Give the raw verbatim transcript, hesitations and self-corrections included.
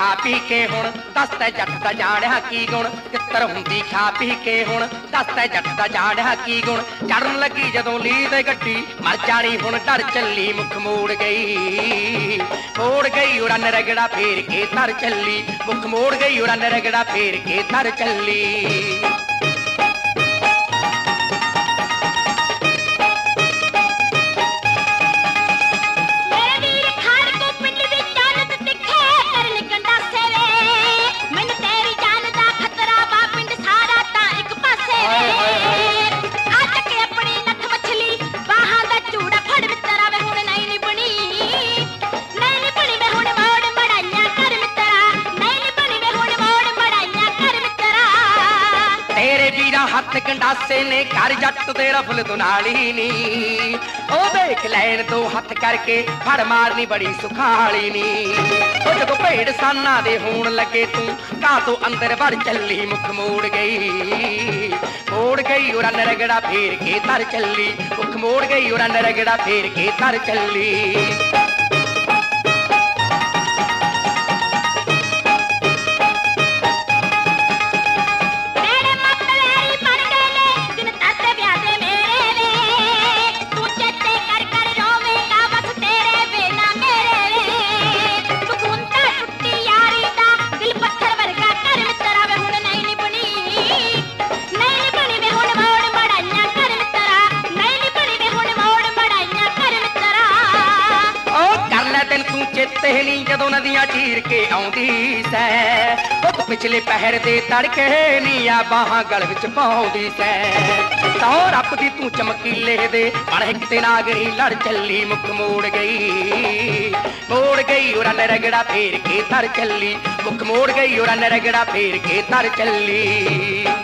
खा पी के हुण दस तै जट दा जाणिया की गुण कित्तर हुंदी खा पी के हुण दस तै जट दा जाणिया की गुण चढ़न लगी जदों लीह ते गड्डी मर जानी हुण डर चली मुख मोड़ गई मोड़ गई उड़न रगड़ा फेर के तर चली मुख मोड़ गई उड़न रगड़ा फेर के तर चली। हथ गंडासे ने कर जट दे रफल दुनाली नी ओ देख लैन दो हथ करके फड़ मारनी बड़ी सुखाली नी ओ जदों भेड़ साना दे होण लगे तू का तो अंदर वड़ चली मुख मोड़ गई मोड़ गई उड़न रगड़ा फेर के तर चली मुख मोड़ गई उड़न रगड़ा फेर के तर चली। चेते नहीं जदों नदियां चीर के आउंदी सै पिछले पहर दे तड़के नी आ बाहां गल विच पाउंदी सै तौ रपदी तू चमकीले दे बण हिक ते नागरी लड़ चली मुख मोड़ गई मोड़ गई उड़न रगड़ा फेर के तर चली मुख मोड़ गई उड़न रगड़ा फेर के तर चली।